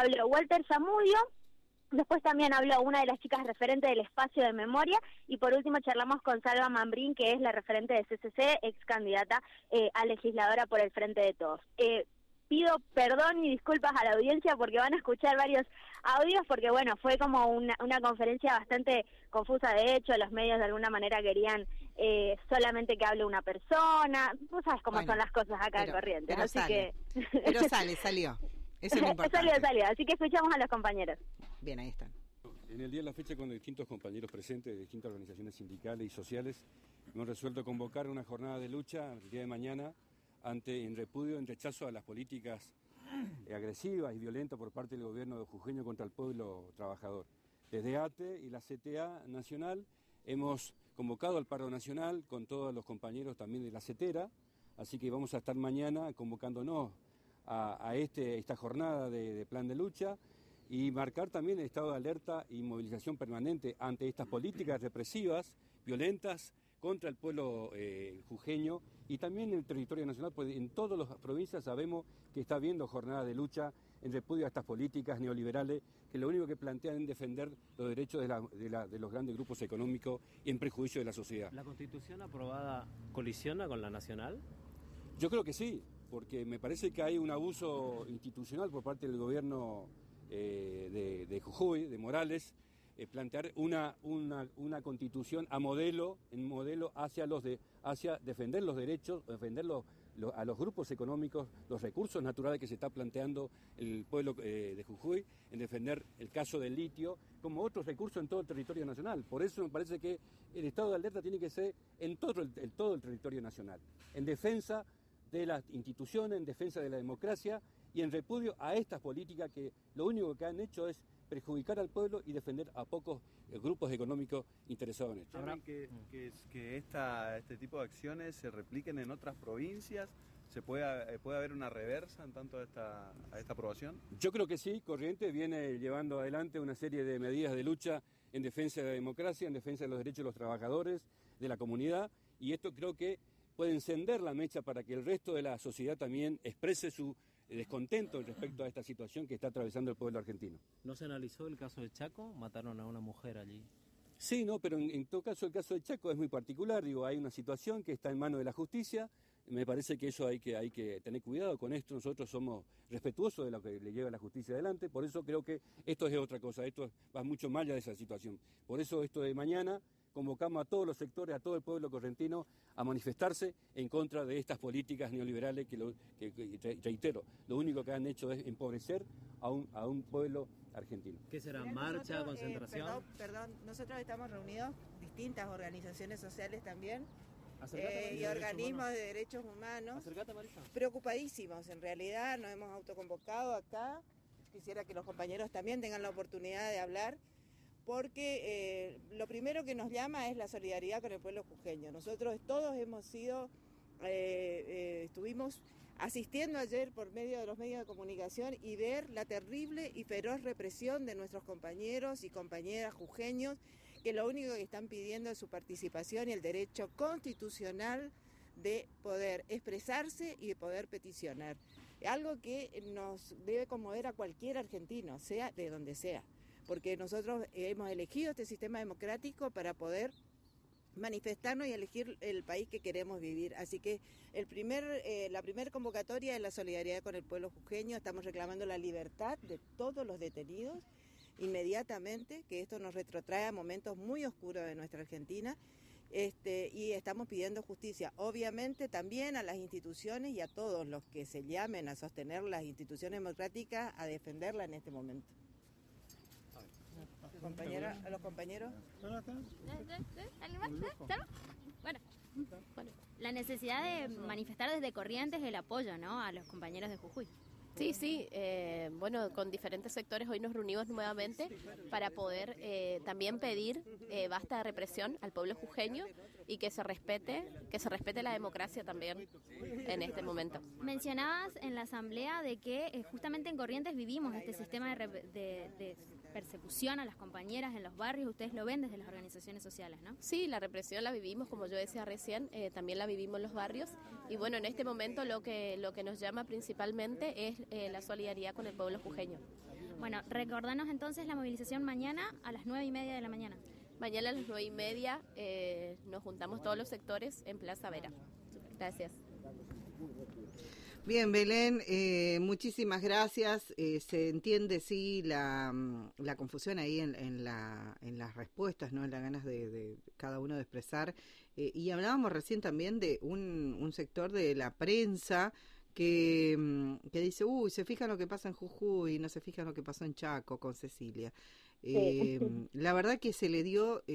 habló Walter Zamudio. Después también habló una de las chicas referente del espacio de memoria, y por último charlamos con Salva Mambrín, que es la referente de CCC, ex candidata a legisladora por el Frente de Todos. Pido perdón y disculpas a la audiencia porque van a escuchar varios audios, porque bueno, fue como una conferencia bastante confusa. De hecho, los medios de alguna manera querían solamente que hable una persona. Tú sabes cómo son las cosas acá en Corrientes. Pero así sale, que... pero salió. Eso es lo importante. Salió. Así que escuchamos a los compañeros. Bien, ahí están. En el día de la fecha, con distintos compañeros presentes de distintas organizaciones sindicales y sociales, hemos resuelto convocar una jornada de lucha el día de mañana en repudio, en rechazo a las políticas agresivas y violentas por parte del gobierno jujeño contra el pueblo trabajador. Desde ATE y la CTA Nacional hemos convocado al paro nacional con todos los compañeros también de la CETERA, así que vamos a estar mañana convocándonos a esta jornada de plan de lucha y marcar también el estado de alerta y movilización permanente ante estas políticas represivas, violentas, contra el pueblo jujeño y también en el territorio nacional, pues en todas las provincias sabemos que está habiendo jornada de lucha en repudio a estas políticas neoliberales que lo único que plantean es defender los derechos de los grandes grupos económicos y en prejuicio de la sociedad. ¿La Constitución aprobada colisiona con la nacional? Yo creo que sí, porque me parece que hay un abuso institucional por parte del gobierno de Jujuy, de Morales, plantear una constitución a modelo hacia defender los derechos, defender a los grupos económicos, los recursos naturales que se está planteando el pueblo de Jujuy, en defender el caso del litio, como otros recursos en todo el territorio nacional. Por eso me parece que el estado de alerta tiene que ser en todo el territorio nacional, en defensa de las instituciones, en defensa de la democracia y en repudio a estas políticas que lo único que han hecho es perjudicar al pueblo y defender a pocos grupos económicos interesados en esto. ¿Saben que este tipo de acciones se repliquen en otras provincias? ¿Puede haber una reversa en tanto a esta aprobación? Yo creo que sí. Corrientes viene llevando adelante una serie de medidas de lucha en defensa de la democracia, en defensa de los derechos de los trabajadores, de la comunidad, y esto creo que puede encender la mecha para que el resto de la sociedad también exprese su descontento respecto a esta situación que está atravesando el pueblo argentino. ¿No se analizó el caso de Chaco? Mataron a una mujer allí. Sí, no, pero en todo caso el caso de Chaco es muy particular. Hay una situación que está en manos de la justicia. Me parece que eso hay que tener cuidado con esto. Nosotros somos respetuosos de lo que le lleva la justicia adelante. Por eso creo que esto es otra cosa. Esto va mucho más allá de esa situación. Por eso esto de mañana convocamos a todos los sectores, a todo el pueblo correntino a manifestarse en contra de estas políticas neoliberales que reitero, lo único que han hecho es empobrecer a un pueblo argentino. ¿Qué será? ¿Marcha, concentración? Perdón, nosotros estamos reunidos, distintas organizaciones sociales también, Acercate, y organismos de derechos humanos. Acercate, Marisa. Preocupadísimos, en realidad nos hemos autoconvocado acá. Quisiera que los compañeros también tengan la oportunidad de hablar, porque lo primero que nos llama es la solidaridad con el pueblo jujeño. Nosotros todos estuvimos asistiendo ayer por medio de los medios de comunicación y ver la terrible y feroz represión de nuestros compañeros y compañeras jujeños, que lo único que están pidiendo es su participación y el derecho constitucional de poder expresarse y de poder peticionar. Algo que nos debe conmover a cualquier argentino, sea de donde sea, porque nosotros hemos elegido este sistema democrático para poder manifestarnos y elegir el país que queremos vivir. Así que la primera convocatoria es la solidaridad con el pueblo jujeño. Estamos reclamando la libertad de todos los detenidos inmediatamente, que esto nos retrotrae a momentos muy oscuros de nuestra Argentina, y estamos pidiendo justicia, obviamente también a las instituciones y a todos los que se llamen a sostener las instituciones democráticas, a defenderla en este momento. Compañera, a los compañeros. Bueno, la necesidad de manifestar desde Corrientes el apoyo, ¿no?, a los compañeros de Jujuy. Sí, bueno, con diferentes sectores hoy nos reunimos nuevamente para poder también pedir basta de represión al pueblo jujeño y que se respete la democracia también en este momento. Mencionabas en la asamblea de que justamente en Corrientes vivimos este sistema de persecución a las compañeras en los barrios. Ustedes lo ven desde las organizaciones sociales, ¿no? Sí, la represión la vivimos, como yo decía recién, también la vivimos en los barrios, y bueno, en este momento lo que nos llama principalmente es la solidaridad con el pueblo jujeño. Bueno, recordanos entonces la movilización mañana a las 9:30 de la mañana. Mañana a las 9:30 nos juntamos todos los sectores en Plaza Vera. Gracias. Bien, Belén, muchísimas gracias. Se entiende, sí, la confusión ahí en las respuestas, ¿no? En las ganas de cada uno de expresar. Y hablábamos recién también de un sector de la prensa que dice, uy, se fijan lo que pasa en Jujuy, no se fijan lo que pasó en Chaco con Cecilia. La verdad que se le dio...